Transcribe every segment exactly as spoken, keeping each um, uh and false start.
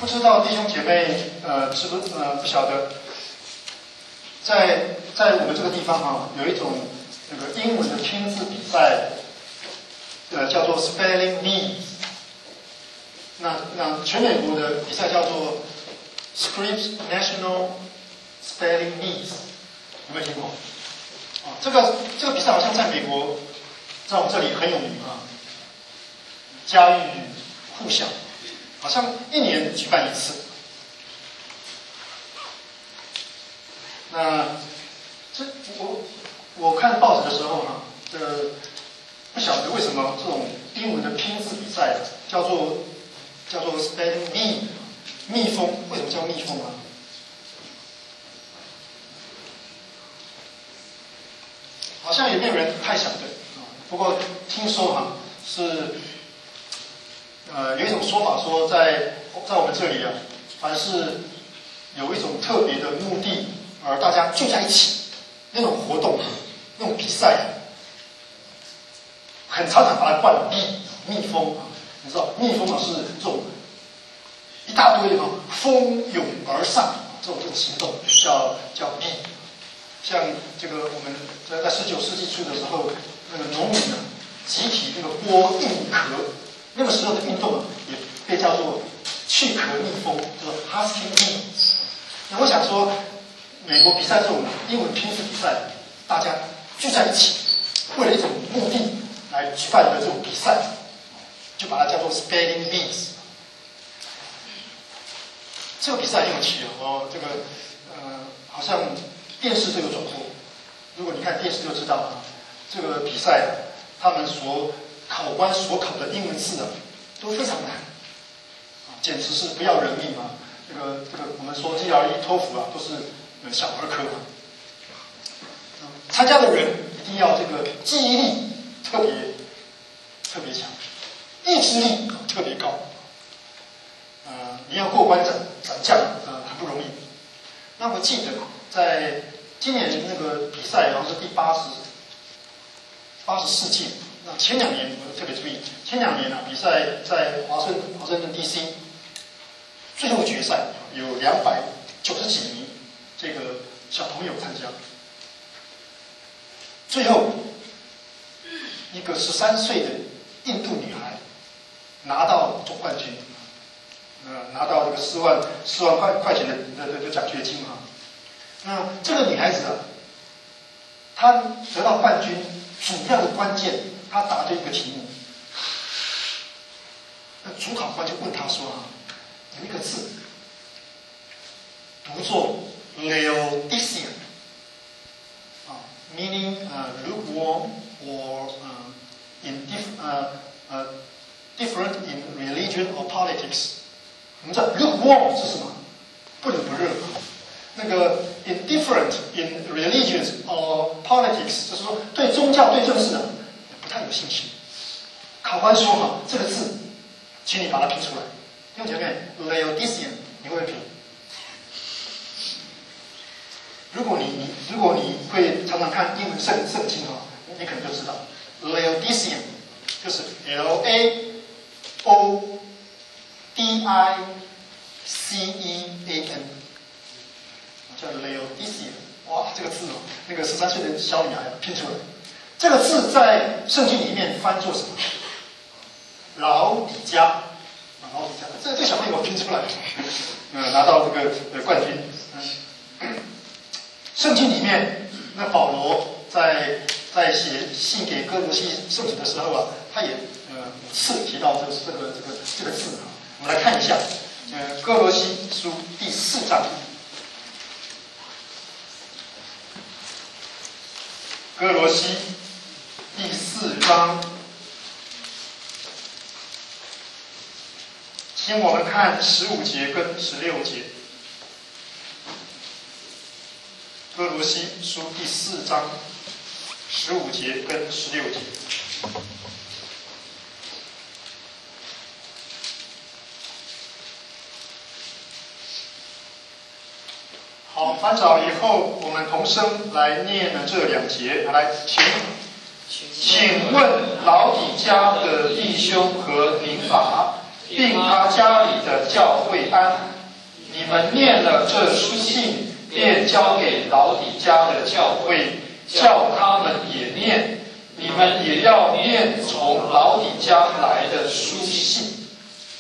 知道弟兄姐妹呃知不呃不晓得，在在我们这个地方哈、啊，有一种那个英文的拼字比赛，呃叫做 Spelling Bee。那那全美国的比赛叫做 Scripps National Spelling Bees， 有没有听过？啊，这个这个比赛好像在美国，在我们这里很有名啊，家喻户晓，好像一年举办一次。那这我我看报纸的时候呢，这个不晓得为什么这种英文的拼字比赛叫做叫做 Spelling Bee， 蜜蜂，为什么叫蜜蜂啊？好像也没有人太晓得啊。不过听说哈、啊、是，呃有一种说法说在在我们这里啊，凡是有一种特别的目的而大家聚在一起那种活动，那种比赛，很常常把它冠蜜蜜蜂啊。你知道蜜蜂啊是这种一大堆的啊蜂拥而上这种这种行动叫叫 bee。像这个我们在在十九世纪初的时候，那个农民啊集体那个剥硬壳，那个时候的运动啊也被叫做去壳蜜蜂，叫做 husking bee。那我想说，美国比赛这种英文拼字比赛，大家聚在一起，为了一种目的来举办的这种比赛，就把它叫做 Spelling Bees。这个比赛很有趣哦，这个呃好像电视都有转播。如果你看电视就知道啊，这个比赛啊，他们所考官所考的英文字啊，都非常难，啊，简直是不要人命啊！这个这个我们说 G R E、托福啊，都是呃小儿科啊。参加的人一定要这个记忆力特别特别强，意志力特别高。呃，你要过关斩斩将，呃，很不容易。那我记得在今年那个比赛好像是第八十八十四届。那前两年我特别注意，前两年啊比赛在华盛华盛顿 D C， 最后决赛有两百九十几名这个小朋友参加，最后一个十三岁的印度女孩拿到总冠军。呃，拿到这个四万四万块块钱的的的的奖学金啊。那这个女孩子啊，她得到冠军主要的关键，她答对一个题目。那主考官就问她说啊，有一个字读作 Laodicean 啊 ，meaning 呃、uh, lukewarm or 呃、uh, in diff 呃呃 different in religion or politics。我们知道 lukewarm 是什么？不冷不热。那个 indifferent in religions or politics， 就是说对宗教、对政治啊不太有兴趣。考官说哈，这个字，请你把它拼出来。弟兄姐妹 ，Laodicean， 你会不会拼？如果你你如果你会常常看英文圣圣经啊，你可能就知道 Laodicean 就是 L A O D I C E A N， 叫 Laodicean。哇，这个字哦，那个十三岁的小女孩拼出来。这个字在圣经里面翻作什么？老底嘉，啊，老底嘉。这这小朋友拼出来，呃，拿到这个呃冠军。嗯，圣经里面，那保罗在在写信给哥罗西圣徒的时候啊，他也呃五次提到这个这个这个这个字啊。我们来看一下，呃，《哥罗西书》第四章，《哥罗西》第四章，请我们看十五节跟十六节，《哥罗西书》第四章十五节跟十六节。好，翻找以后，我们同声来念了这两节。来，请，请问老底嘉的弟兄和民法， 并他家里的教会安。你们念了这书信，便交给老底嘉的教会，叫他们也念。你们也要念从老底嘉来的书信。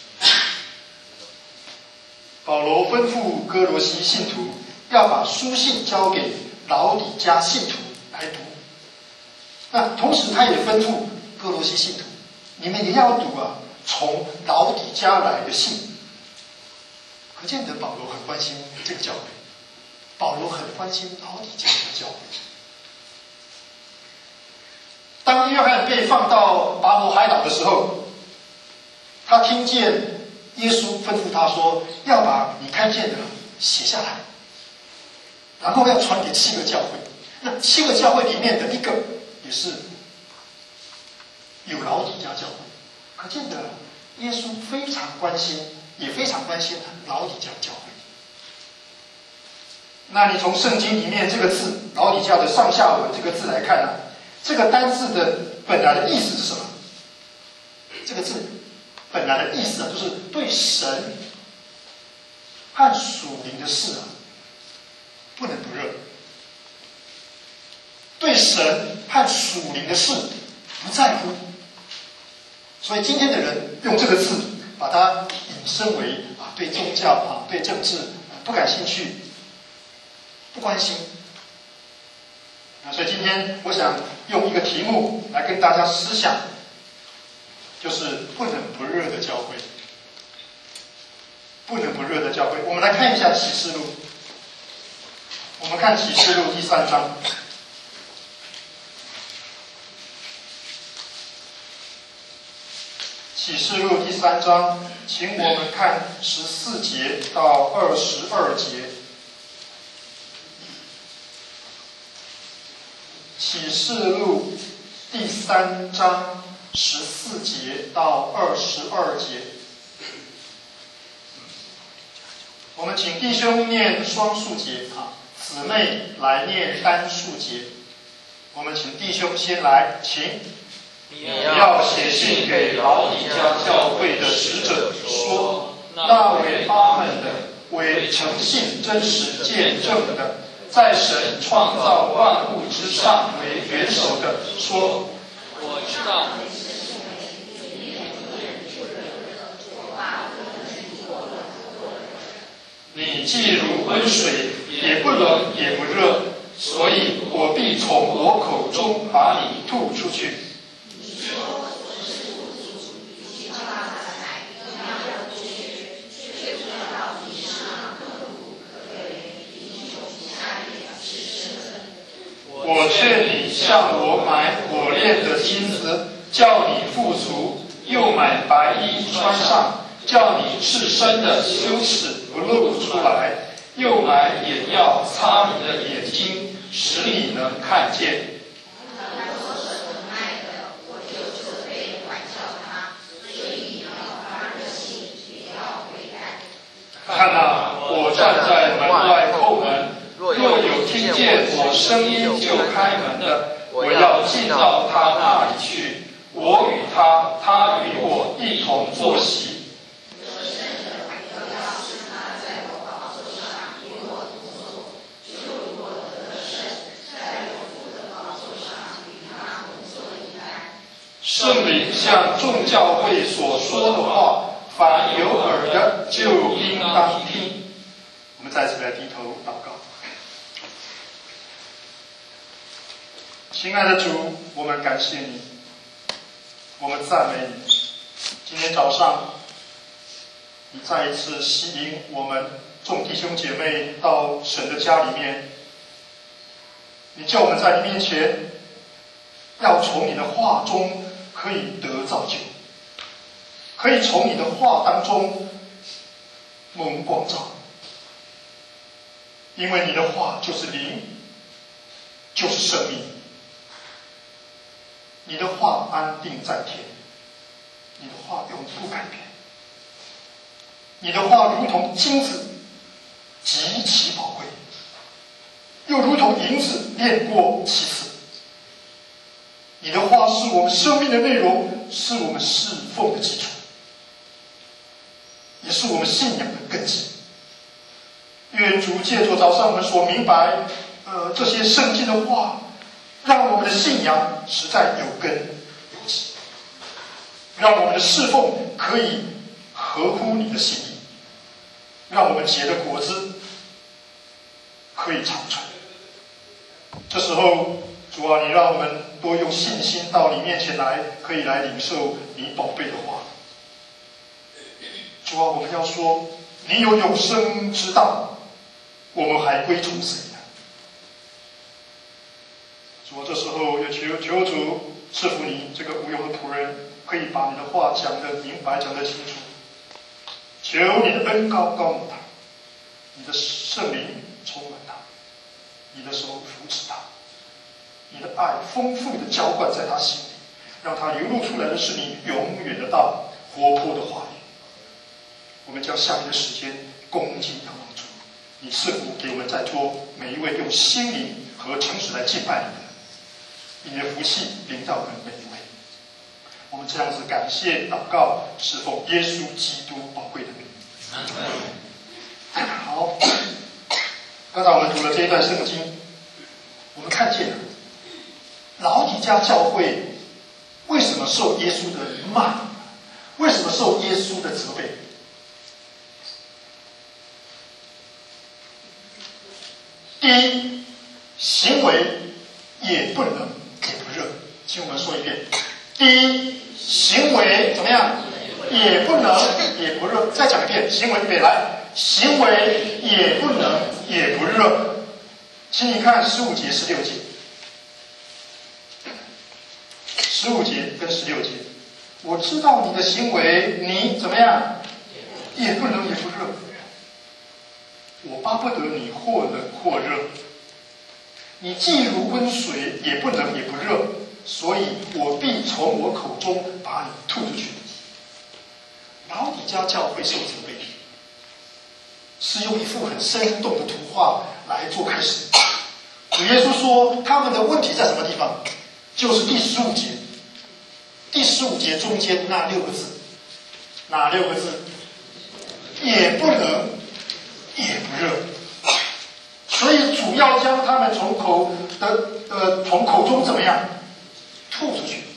保罗吩咐哥罗西信徒要把书信交给老底嘉信徒来读。那同时，他也吩咐哥罗西信徒，你们也要读啊，从老底嘉来的信。可见得保罗很关心这个教会，保罗很关心老底嘉的教会。当约翰被放到拔摩海岛的时候，他听见耶稣吩咐他说，要把你看见的写下来，然后要传给七个教会。那七个教会里面的一个也是有老底嘉教会，可见得耶稣非常关心，也非常关心老底嘉教会。那你从圣经里面这个字老底嘉的上下文这个字来看呢、啊，这个单字的本来的意思是什么？这个字本来的意思啊，就是对神和属灵的事啊，不能不热；对神和属灵的事不在乎。所以今天的人用这个字，把它引申为啊，对宗教啊、对政治、啊、不感兴趣，不关心。啊，所以今天我想用一个题目来跟大家思想，就是不冷不热的教会。不冷不热的教会，我们来看一下启示录。我们看启示录第三章。启示录第三章，请我们看十四节到二十二节。启示录第三章十四节到二十二节，我们请弟兄念双数节啊，姊妹来念单数节。我们请弟兄先来，请。 你要写信给老底嘉教会的使者说，那为他们的，为诚信真实见证的，在神创造万物之上为元首的说，我知道你既如温水，也不冷也不热，所以我必从我口中把你吐出去。我劝你向我买火炼的金子，叫你富足；又买白衣穿上，叫你赤身的羞耻不露出来；又买眼药擦你的眼睛，使你能看见。看哪，我站在门外叩门。若有听见我声音就开门的，我要进到他那里去，我与他，他与我一同坐席。圣灵向众教会所说的话，凡有耳的就应当听。我们再次来低头祷告。亲爱的主，我们感谢你，我们赞美你。今天早上，你再一次吸引我们众弟兄姐妹到神的家里面，你叫我们在你面前，要从你的话中可以得造就，可以从你的话当中蒙光照，因为你的话就是灵，就是生命。你的话安定在天，你的话永不改变，你的话如同金子极其宝贵，又如同银子炼过七次。你的话是我们生命的内容，是我们侍奉的基础。 也是我们信仰的根基。愿主借着早上我们所明白，呃，这些圣经的话，让我们的信仰实在有根有基，让我们的侍奉可以合乎你的心意，让我们结的果子可以长存。这时候，主啊，你让我们多用信心到你面前来，可以来领受你宝贝的话。主啊，我们要说，你有永生之道，我们还归从谁呢？主啊，这时候也求求主赐福你这个无用的仆人，可以把你的话讲得明白，讲得清楚。求你的恩膏膏抹他，你的圣灵充满他，你的手扶持他，你的爱丰富的浇灌在他心里，让他流露出来的是你永远的道，活泼的话语。我们将下面的时间恭敬仰望主，你赐福给我们在座每一位用心灵和诚实来敬拜你的，你的福气临到我们每一位。我们这样子感谢祷告，是奉耶稣基督宝贵的名。好，刚才我们读了这一段圣经，我们看见了老底嘉教会为什么受耶稣的骂，为什么受耶稣的责备。第一，行为也不能也不热。请我们说一遍：第一，行为怎么样？也不能也不热。再讲一遍，行为预备来，行为也不能也不热。请你看十五节、十六节，十五节跟十六节，我知道你的行为，你怎么样？也不能也不热。我巴不得你或冷或热，你既如温水，也不冷也不热，所以我必从我口中把你吐出去。老底嘉教会受责备，是用一幅很生动的图画来做开始。主耶稣说，他们的问题在什么地方？就是第十五节，第十五节中间那六个字，哪六个字？也不能也不热，所以主要将他们从口的呃从口中怎么样吐出去。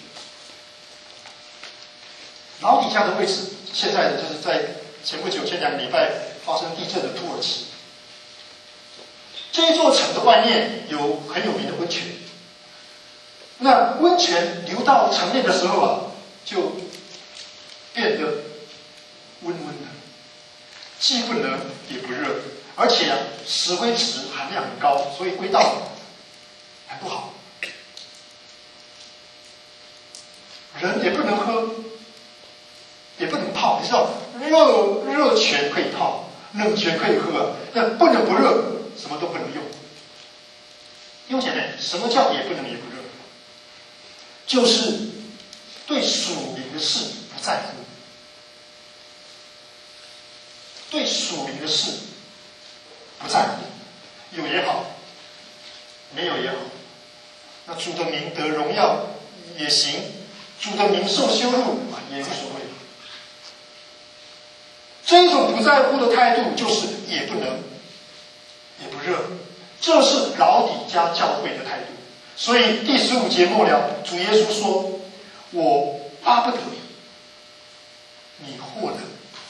老底嘉的位置，现在就是在前不久前两个礼拜发生地震的土耳其，这一座城的外面有很有名的温泉。那温泉流到城内的时候啊，就变得温温的，既不冷也不热，而且啊，石灰质含量很高，所以味道很不好。人也不能喝，也不能泡。你知道，热热泉可以泡，冷泉可以喝啊，那不能不热，什么都不能用。弟兄姐妹，什么叫也不能也不热？就是对属灵的事不在乎。对属灵的事不在乎，有也好，没有也好。那主的名得荣耀也行，主的名受羞辱也无所谓。这种不在乎的态度，就是也不能也不热，这是老底嘉教会的态度。所以第十五节末了，主耶稣说：“我巴不得你或冷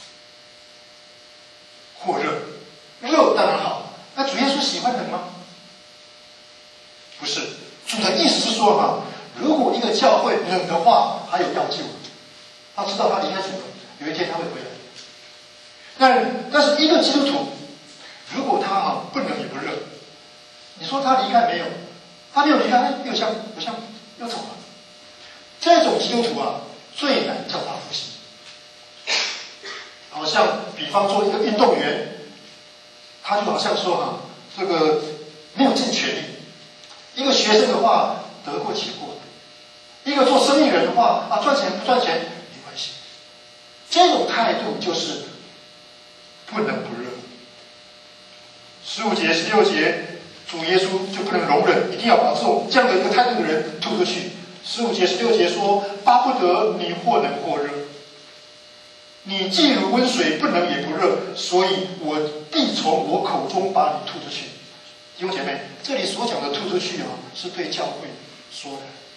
或热，热当然好。那主耶稣喜欢冷吗？不是，主的意思是说哈，如果一个教会冷的话，还有要救。他知道他离开主了，有一天他会回来。但但是一个基督徒，如果他哈不冷也不热，你说他离开没有？他没有离开，又像又像又走了。这种基督徒啊，最难叫他复兴。好像比方说一个运动员，他就好像说哈，这个没有尽全力。一个学生的话，得过且过；一个做生意人的话，啊，赚钱不赚钱没关系。这种态度就是不冷不热。十五节、十六节。主耶稣就不能容忍，一定要把这种这样的一个态度的人吐出去。十五节、十六节说：“巴不得你或冷或热。” 你既如温水，不冷也不热，所以我必从我口中把你吐出去。弟兄姐妹，这里所讲的吐出去啊，是对教会说的。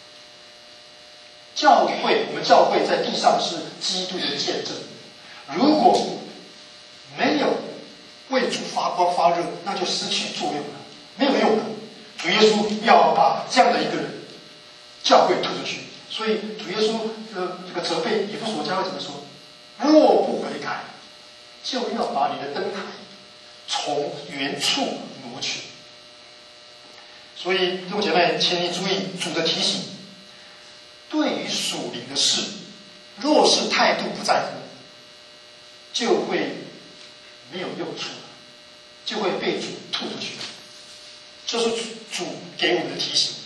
教会，我们教会在地上是基督的见证。如果没有为主发光发热，那就失去作用了，没有用的。主耶稣要把这样的一个人教会吐出去，所以主耶稣呃这个责备以弗所教会怎么说？若不悔改，就要把你的灯台从原处挪去。所以弟兄姐妹，请你注意主的提醒，对于属灵的事，若是态度不在乎，就会没有用处，就会被主吐出去。这是主给我们的提醒。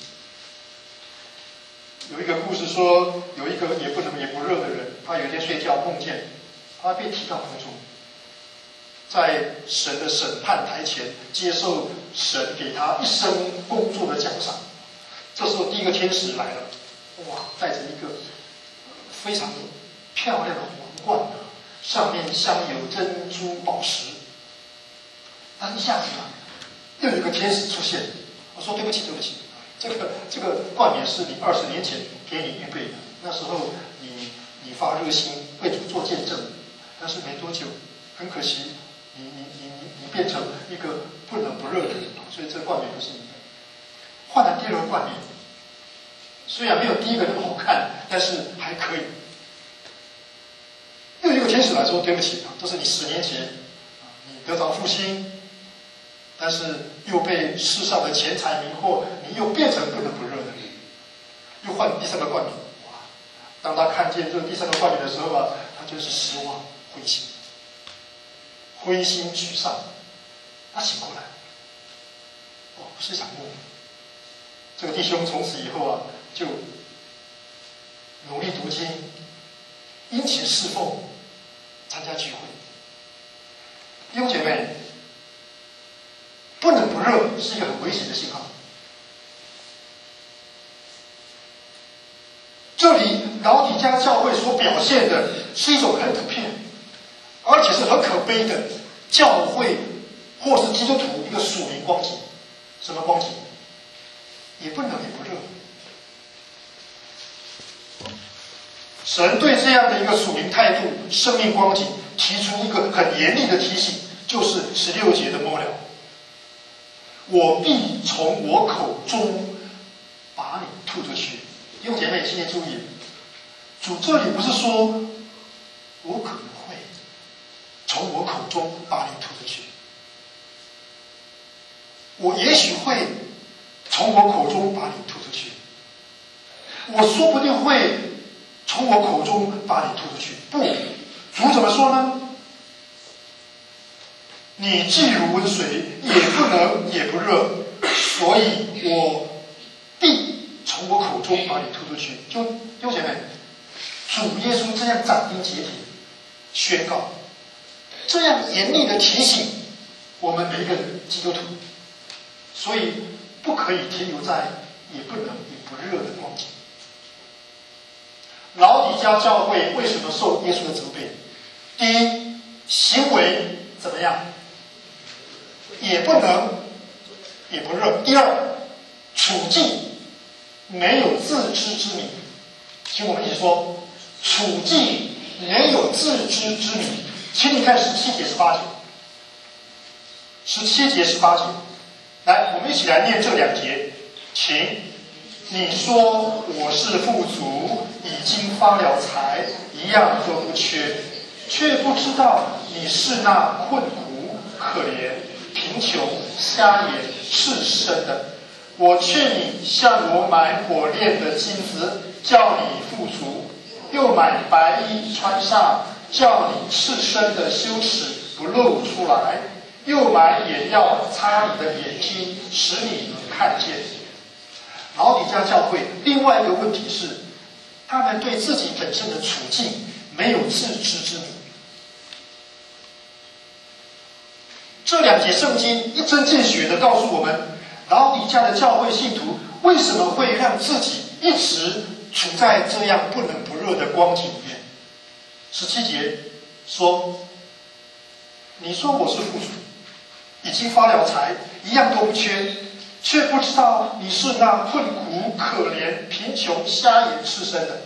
有一个故事说，有一个也不冷也不热的人，他有一天睡觉梦见他被提到空中，在神的审判台前接受神给他一生工作的奖赏。这时候第一个天使来了，哇，带着一个非常漂亮的皇冠，上面镶有珍珠宝石。但一下子啊，又有一个天使出现，我说对不起对不起，这个这个冠冕是你二十年前给你预备的，那时候你你发热心为主做见证，但是没多久，很可惜，你你你你你变成一个不冷不热的人，所以这个冠冕不是你的。换了第二个冠冕，虽然没有第一个那么好看，但是还可以。又有一个天使来说：“对不起，这是你十年前你得着复兴，但是又被世上的钱财迷惑，你又变成不冷不热的人。又换第三个冠冕。哇！当他看见这第三个冠冕的时候啊，他就是失望、灰心、灰心沮丧。他醒过来，哦，不是一场梦。这个弟兄从此以后啊，就努力读经，殷勤侍奉，参加聚会。弟兄姐妹，不冷不热是一个很危险的信号。这里老底嘉教会所表现的是一种很普遍，而且是很可悲的教会或是基督徒一个属灵光景。什么光景？也不冷也不热。神对这样的一个属灵态度、生命光景提出一个很严厉的提醒，就是十六节的末了：我必从我口中把你吐出去。弟兄姐妹，请你注意，主这里不是说我可能会从我口中把你吐出去，我也许会从我口中把你吐出去，我说不定会从我口中把你吐出去。不，主怎么说呢？你既如温水，也不冷也不热，所以我必从我口中把你吐出去。就弟兄姐妹，主耶稣这样斩钉截铁宣告，这样严厉的提醒我们每一个基督徒，所以不可以停留在也不冷也不热的光景。老底嘉教会为什么受耶稣的责备？第一，行为怎么样？也不冷也不热。第二，处境没有自知之明。请我们一起说，处境没有自知之明。请你看十七节、十八节。十七节、十八节，来，我们一起来念这两节，请。你说我是富足，已经发了财，一样都不缺，却不知道你是那困苦、可怜、贫穷、瞎眼、赤身的。我劝你向我买火炼的金子，叫你富足；又买白衣穿上，叫你赤身的羞耻不露出来；又买眼药擦你的眼睛，使你能看见。老底嘉教会另外一个问题是，他们对自己本身的处境没有自知之明。这两节圣经一针见血地告诉我们，老底嘉的教会信徒为什么会让自己一直处在这样不冷不热的光景里面。十七节， 说：“你说我是富足，已经发了财，一样都不缺，却不知道你是那困苦、可怜、贫穷、瞎眼、赤身的。”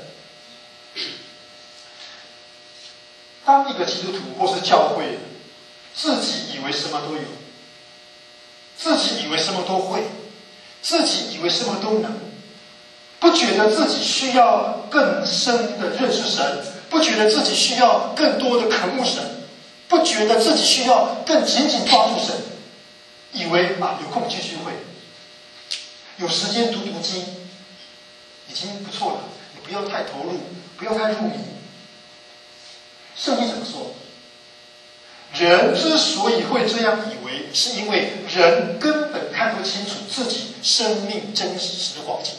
当一个基督徒或是教会自己以为什么都有，自己以为什么都会，自己以为什么都能，不觉得自己需要更深的认识神，不觉得自己需要更多的渴慕神，不觉得自己需要更紧紧抓住神，以为啊有空聚聚会，有时间读读经，已经不错了，你不要太投入，不要太入迷。圣经怎么说？人之所以会这样以为，是因为人根本看不清楚自己生命真实的光景。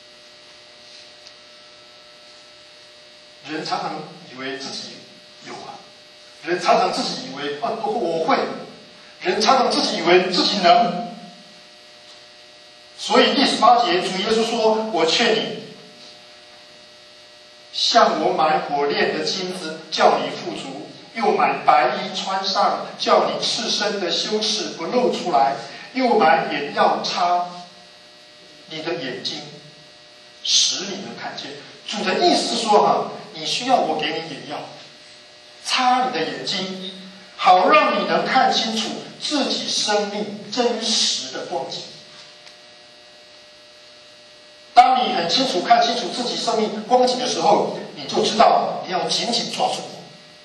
人常常以为自己有啊，人常常自己以为啊我会，人常常自己以为自己能。所以第十八节，主耶稣说：“我劝你，向我买火炼的金子，叫你富足；又买白衣穿上，叫你赤身的羞耻不露出来；又买眼药擦你的眼睛，使你能看见。”主的意思是说哈，你需要我给你眼药，擦你的眼睛，好让你能看清楚自己生命真实的光景。当你很清楚看清楚自己生命光景的时候，你就知道你要紧紧抓住我。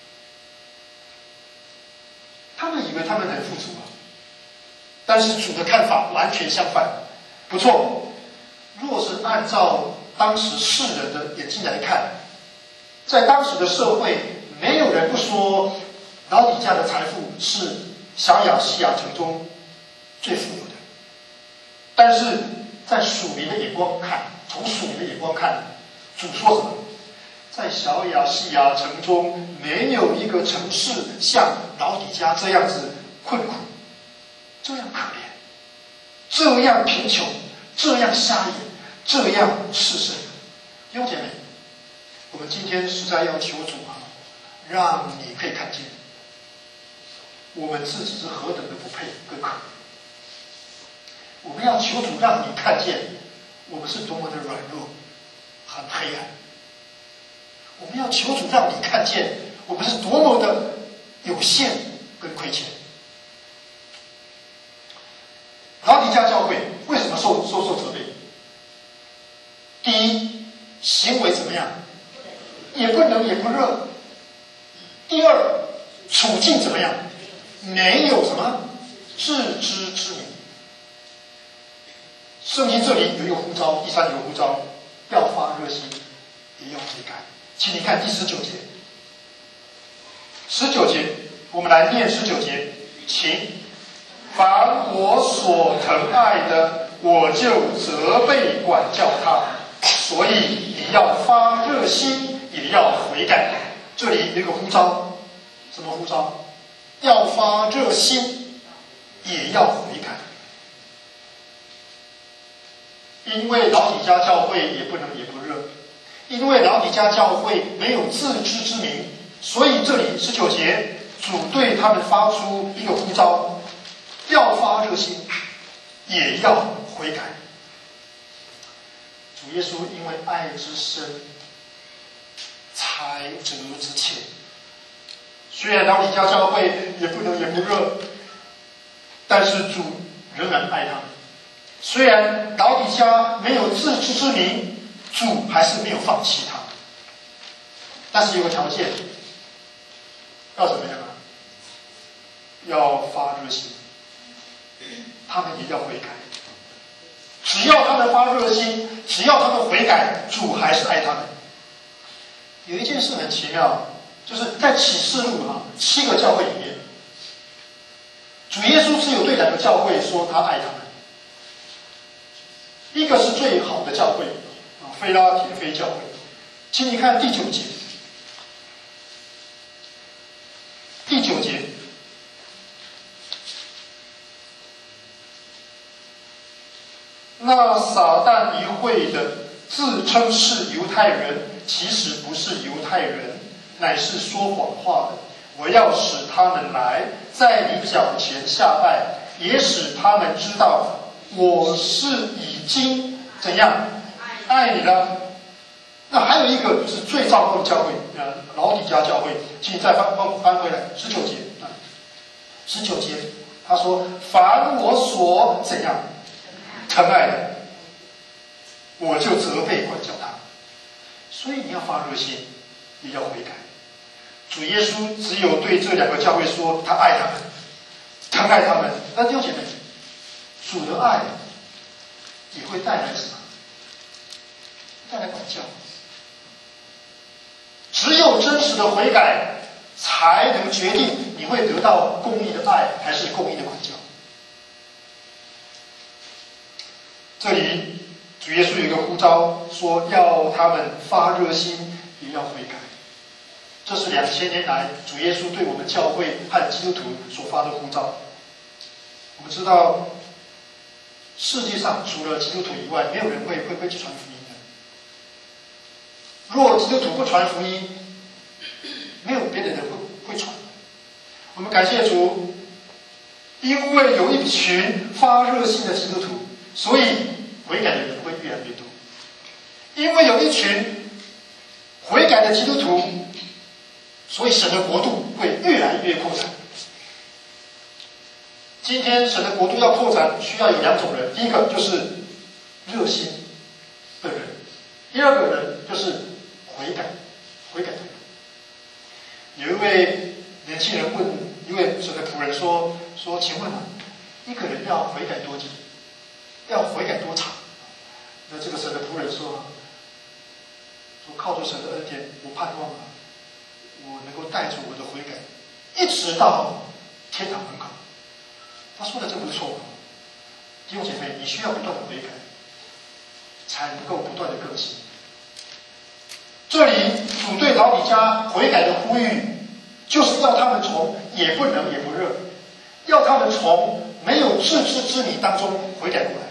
他们以为他们很富足啊，但是主的看法完全相反。不错，若是按照当时世人的眼睛来看，在当时的社会，没有人不说老底嘉的财富是小亚细亚城中最富有的。但是在属灵的眼光看，从属灵的眼光看，主说什么？在小亚细亚城中，没有一个城市像老底嘉这样子困苦，这样可怜，这样贫穷，这样瞎眼，这样赤身。弟兄姐妹，我们今天实在要求主啊，让你可以看见，我们自己是何等的不配跟可怜。我们要求主让你看见，我们是多么的软弱，很黑暗。我们要求主让你看见，我们是多么的有限跟亏欠。老底嘉教会为什么受受受责备？第一，行为怎么样？也不冷也不热。第二，处境怎么样？没有什么自知之明。圣经这里有一个呼召，第三有一个呼召，要发热心，也要悔改。请你看第十九节。十九节，我们来念十九节，请。凡我所疼爱的，我就责备管教他，所以你要发热心，也要悔改。这里有一个呼召，什么呼召？要发热心，也要悔改。因为老底嘉教会也不冷也不热，因为老底嘉教会没有自知之明，所以这里十九节主对他们发出一个呼召，要发热心，也要悔改。主耶稣因为爱之深，才责之切。虽然老底嘉教会也不冷也不热，但是主仍然爱他们。虽然老底嘉没有自知之明，主还是没有放弃他们。但是有个条件，要怎么样啊？要发热心，他们也要悔改。只要他们发热心，只要他们悔改，主还是爱他们。有一件事很奇妙，就是在启示录啊七个教会里面，主耶稣只有对两个教会说他爱他们。一个是最好的教会啊，菲拉铁非教会，请你看第九节。第九节，那撒旦一会的自称是犹太人，其实不是犹太人，乃是说谎话的。 我要使他们来，在你脚前下拜，也使他们知道我是已经怎样爱你了。那还有一个就是最糟糕的教会，呃，老底嘉教会，请你再翻翻翻回来十九节啊，十九节他说：“凡我所怎样疼爱的，我就责备管教他。”所以你要发热心，也要悔改。主耶稣只有对这两个教会说，他爱他们，疼爱他们。那弟兄姐妹，主的爱也会带来什么？带来管教。只有真实的悔改，才能决定你会得到公义的爱，还是公义的管教。这里主耶稣有一个呼召，说要他们发热心，也要悔改。这是两千年来主耶稣对我们教会和基督徒所发的呼召。我们知道，世界上除了基督徒以外，没有人会会会去传福音的。若基督徒不传福音，没有别的人会会传。我们感谢主，因为有一群发热心的基督徒，所以悔改的人会越来越多。因为有一群悔改的基督徒，所以神的国度会越来越扩展。今天神的国度要扩展，需要有两种人，第一个就是热心的人，第二个人就是悔改悔改的人。有一位年轻人问一位神的仆人说：“说，请问啊，一个人要悔改多久？要悔改多长？”那这个神的仆人说：“说靠着神的恩典，我盼望啊，我能够带着我的悔改，一直到天堂门口。”他说的这不是错误。弟兄姐妹，你需要不断的悔改，才能够不断的更新。这里主对老底嘉悔改的呼吁，就是要他们从也不能也不热，要他们从没有自知之明当中悔改过来。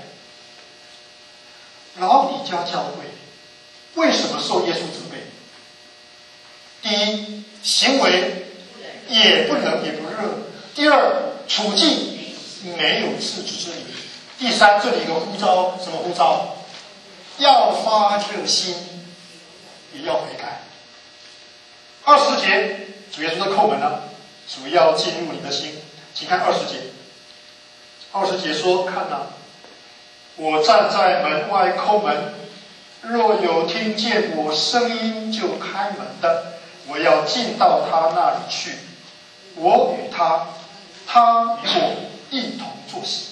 老底嘉教会为什么受耶稣责备？第一，行为也不冷也不热；第二，处境没有自知之明；第三，这里一个呼召，什么呼召？要发热心，也要悔改。二十节，主耶稣的叩门了，主要进入你的心，请看二十节。二十节说：“看啊，我站在门外叩门，若有听见我声音就开门的，我要进到他那里去，我与他，他与我一同坐席。”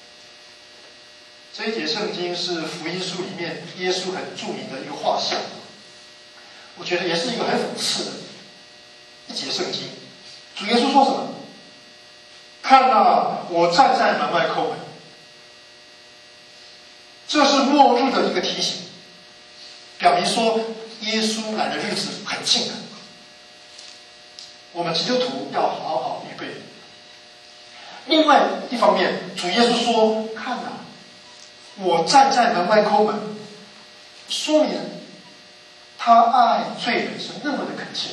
这一节圣经是福音书里面耶稣很著名的一个画像，我觉得也是一个很讽刺的一节圣经。主耶稣说什么？看啊，我站在门外叩门。这是末日的一个提醒，表明说耶稣来的日子很近了。我们基督徒要好好预备。另外一方面，主耶稣说：“看啊，我站在门外叩门。”说明他爱罪人是那么的恳切。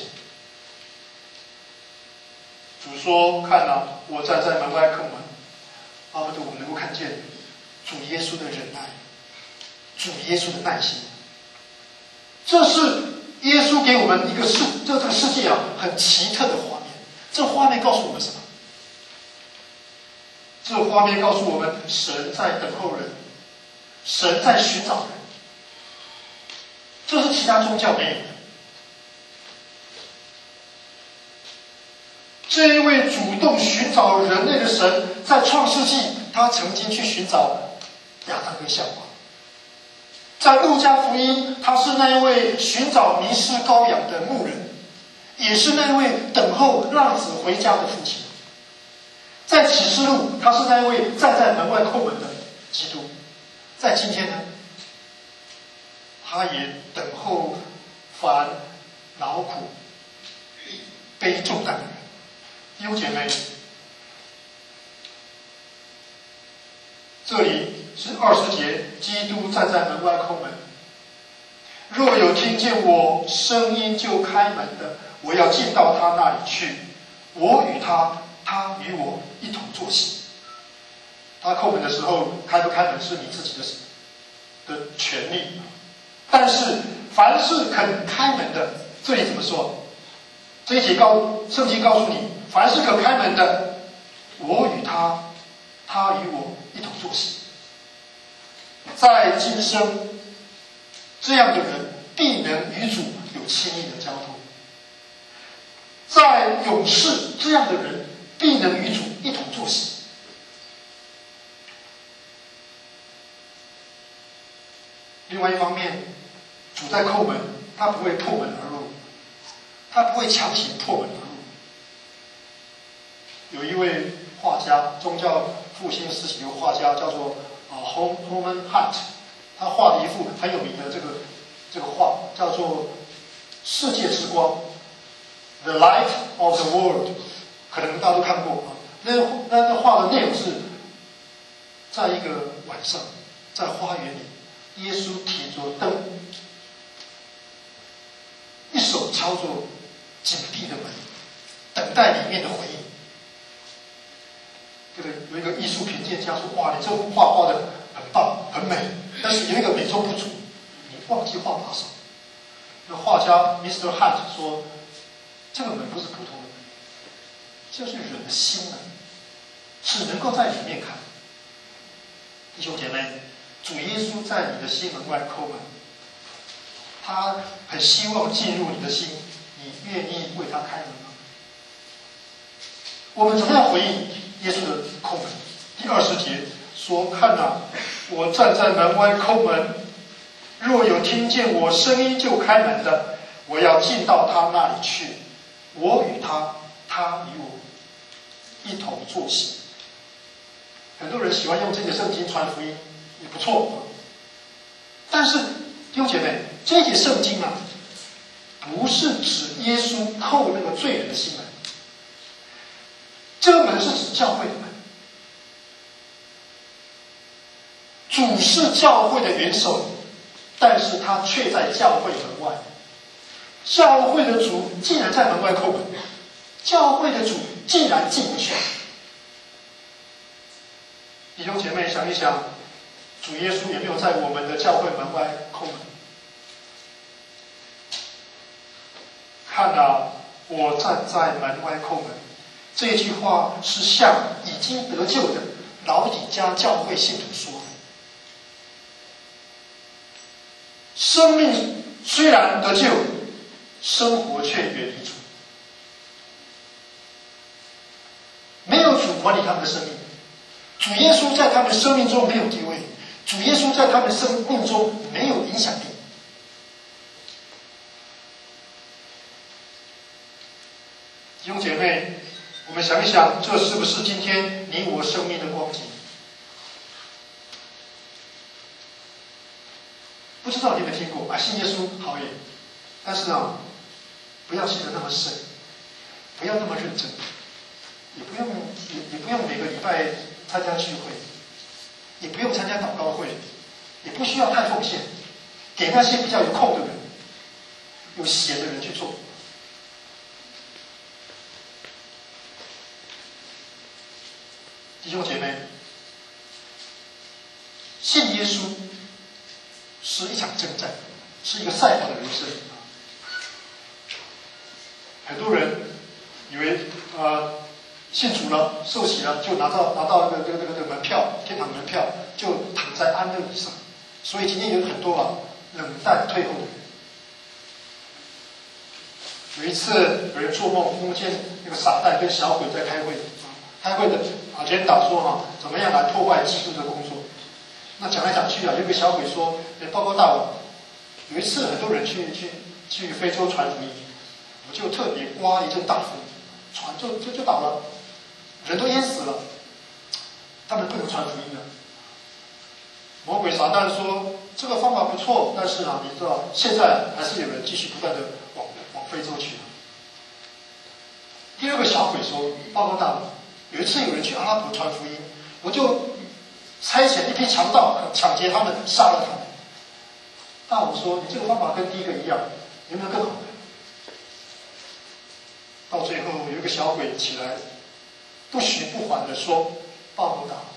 主说：“看啊，我站在门外叩门。”巴不得我们能够看见主耶稣的忍耐，主耶稣的耐心。这是耶稣给我们一个世，这这个世界啊，很奇特的画面。这画面告诉我们什么？这画面告诉我们，神在等候人，神在寻找人。这是其他宗教没有的。这一位主动寻找人类的神，在创世纪，他曾经去寻找亚当跟夏娃；在路加福音，他是那一位寻找迷失羔羊的牧人，也是那位等候浪子回家的父亲；在启示录，他是那一位站在门外叩门的基督；在今天呢，他也等候凡劳苦背重担的人。弟兄姐妹，这里是二十节，基督站在门外叩门。若有听见我声音就开门的，我要进到他那里去， 我与他，他与我一同坐席。他叩门的时候，开不开门是你自己的的权利，但是凡是肯开门的，这里怎么说？这一节告圣经告诉你，凡是可开门的，我与他，他与我一同坐席。在今生，这样的人必能与主有亲密的交通；在永世，这样的人必能与主一同坐席。另外一方面，主在叩门，他不会破门而入，他不会强行破门而入。有一位画家，宗教复兴时期的画家，叫做啊 Holman Hunt， 他画了一幅很有名的这个这个画，叫做《世界之光》（The Light of the World）， 可能大家都看过啊。那那那画的内容是，在一个晚上，在花园里。耶稣提着灯，一手敲着紧闭的门，等待里面的回应。这个有一个艺术评鉴家说：“哇，你这幅画画的很棒，很美，但是有一个美中不足，你忘记画把手。”那画家 Mister Hunt 说：“这个门不是普通的门，这是人的心门，只能够在里面看。”弟兄姐妹。主耶稣在你的心门外叩门，他很希望进入你的心，你愿意为他开门吗？我们怎么样回应耶稣的叩门？第二十节说：“看哪，我站在门外叩门，若有听见我声音就开门的，我要进到他那里去，我与他，他与我一同坐席。”很多人喜欢用这个圣经传福音。也不错，但是弟兄姐妹，这节圣经啊，不是指耶稣叩那个罪人的心门，这个门是指教会的门。主是教会的元首，但是他却在教会门外。教会的主竟然在门外叩门，教会的主竟然进不去。弟兄姐妹，想一想。主耶稣也没有在我们的教会门外叩门。看啊，我站在门外叩门。这句话是向已经得救的老底嘉教会信徒说的。生命虽然得救，生活却远离主，没有主管理他们的生命。主耶稣在他们生命中没有地位。主耶稣在他们生命中没有影响力。弟兄姐妹，我们想一想，这是不是今天你我生命的光景？不知道你有没有听过啊？信耶稣好耶，但是呢，不要信得那么深，不要那么认真，也不用也也不用每个礼拜参加聚会。也不用参加祷告会，也不需要太奉献，给那些比较有空的人、有闲的人去做。弟兄姐妹，信耶稣是一场征战，是一个赛跑的人生。很多人以为呃。信主了，受洗了，就拿到拿到这个这个这个这个门票，天堂门票，就躺在安乐椅上。所以今天有很多啊冷淡退后的人。有一次有人做梦，梦见那个撒旦跟小鬼在开会，啊，开会的啊领导说哈、啊，怎么样来破坏基督的工作？那讲来讲去啊，有个小鬼说，哎，报告大王，有一次很多人去去去非洲传福音，我就特别刮一阵大风，船就就就倒了。人都淹死了，他们不能传福音的。魔鬼撒旦说：“这个方法不错，但是啊，你知道，现在还是有人继续不断的往往非洲去。”第二个小鬼说：“报告大王，有一次有人去阿拉伯传福音，我就差遣一批强盗抢劫他们，杀了他们。”大王说：“你这个方法跟第一个一样，有没有更好的？”到最后有一个小鬼起来，不许不还的说：“报我打。”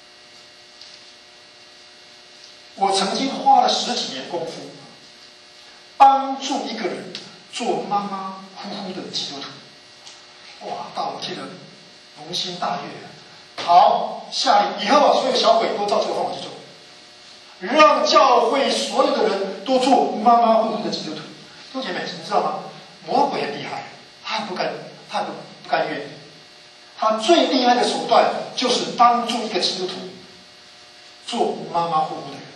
我曾经花了十几年功夫，帮助一个人做马马虎虎的基督徒。哇！大王听了龙心大悦。好，下令以后啊，所有小鬼都照这个方法去做，让教会所有的人都做马马虎虎的基督徒。弟兄姐妹，你知道吗？魔鬼很厉害，他很不甘，他很不不甘愿。他最厉害的手段就是帮助一个基督徒做马马虎虎的人。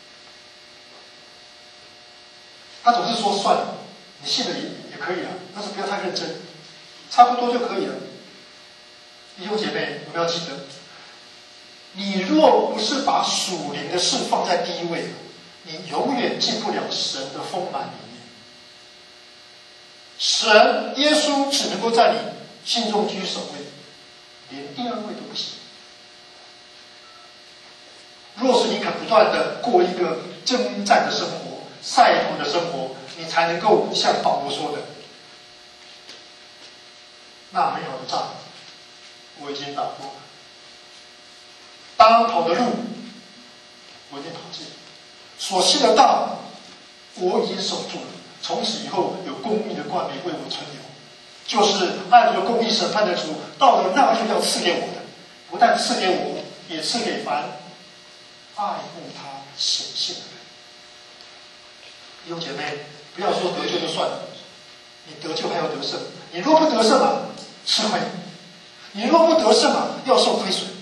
他总是说算了，你信了也也可以啊，但是不要太认真，差不多就可以了。弟兄姐妹，我们要记得，你若不是把属灵的事放在第一位，你永远进不了神的丰满里面。神耶稣只能够在你心中居首位，连第二位都不行。若是你肯不断的过一个征战的生活，赛途的生活，你才能够像保罗说的，那美好的仗我已经打过了，当跑的路我已经跑尽，所信的道我已经守住了。从此以后，有公义的冠冕为我存留，就是按着公义审判的主，到了那日要赐给我的，不但赐给我，也赐给凡爱慕他显现的人。弟兄姐妹，不要说得救就算了，你得救还要得胜。你若不得胜啊，吃亏；你若不得胜啊，要受亏损。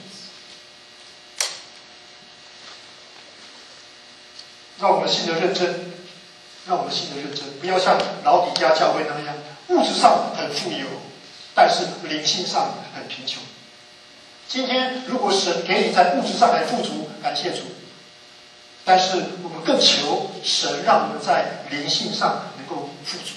让我们信得认真，让我们信得认真，不要像老底嘉教会那样，物质上很富有，但是灵性上很贫穷。今天如果神给你在物质上来富足，感谢主。但是我们更求神让我们在灵性上能够富足。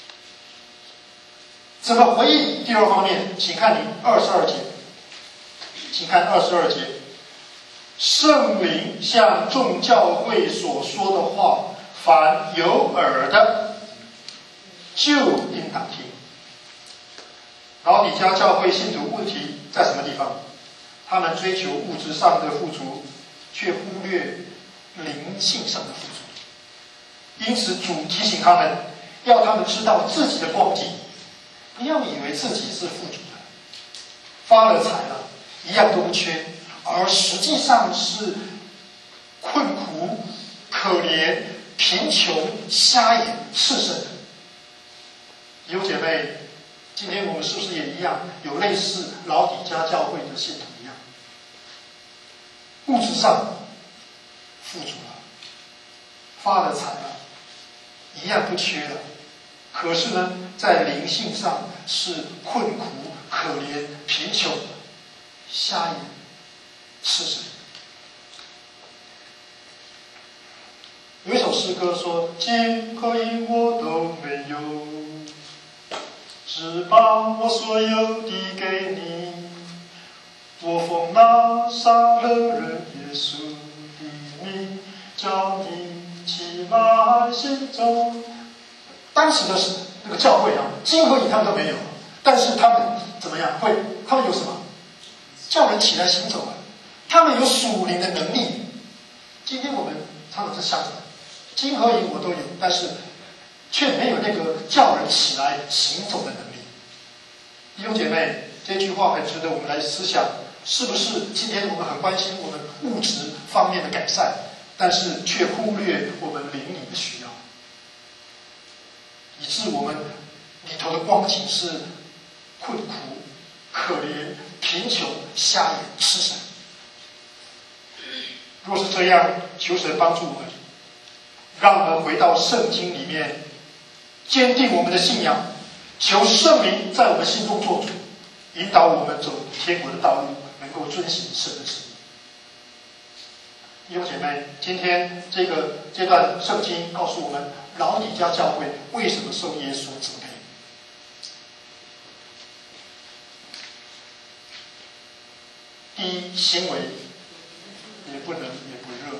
怎么回应？第二方面，请看你二十二节，请看二十二节，圣灵向众教会所说的话，凡有耳的，就应当听。老底嘉教会信徒问题在什么地方？他们追求物质上的富足，却忽略灵性上的富足。因此主提醒他们，要他们知道自己的光景，不要以为自己是富足的，发了财了，一样都不缺，而实际上是困苦、可怜、贫穷、瞎眼、赤身的。弟兄姐妹，今天我们是不是也一样，有类似老底嘉教会的信徒一样，物质上富足了，发了财了，一样不缺了，可是呢，在灵性上是困苦、可怜、贫穷、瞎眼、赤身。有一首诗歌说：“金和银我都没有，只把我所有的给你。我奉那杀了人耶稣的名，叫你起来行走。”当时的是那个教会啊，金和银他们都没有，但是他们怎么样？会他们有什么？叫人起来行走啊！他们有属灵的能力。今天我们常常是相反，金和银我都有，但是却没有那个叫人起来行走的能力。弟兄姐妹，这句话很值得我们来思想。是不是今天我们很关心我们物质方面的改善，但是却忽略我们灵里的需要，以致我们里头的光景是困苦、可怜、贫穷、瞎眼、赤身。若是这样，求神帮助我们，让我们回到圣经里面，坚定我们的信仰，求圣灵在我们心中做主，引导我们走天国的道路，能够遵行神的旨意。弟兄姐妹，今天这个这段圣经告诉我们，老底嘉教会为什么受耶稣支配。第一，行为也不能也不热；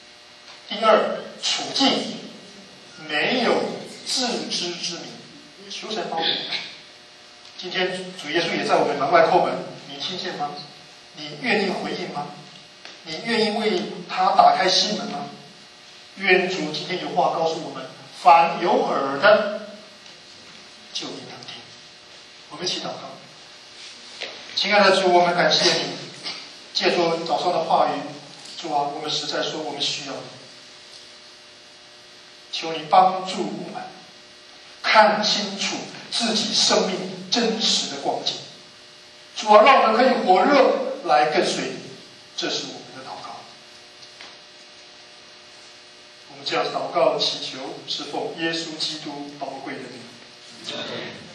第二，处境没有自知之明， 求神帮助。今天主耶稣也在我们门外叩门，你听见吗？你愿意回应吗？你愿意为他打开心门吗？愿主今天有话告诉我们：凡有耳的，就应当听。我们一起祷告。亲爱的主，我们感谢你，借助早上的话语，主啊，我们实在说我们需要你，求你帮助我们看清楚自己生命真实的光景。主啊，让我们可以火热来跟随你，这是我们的祷告。我们这样祷告祈求，是奉耶稣基督宝贵的名。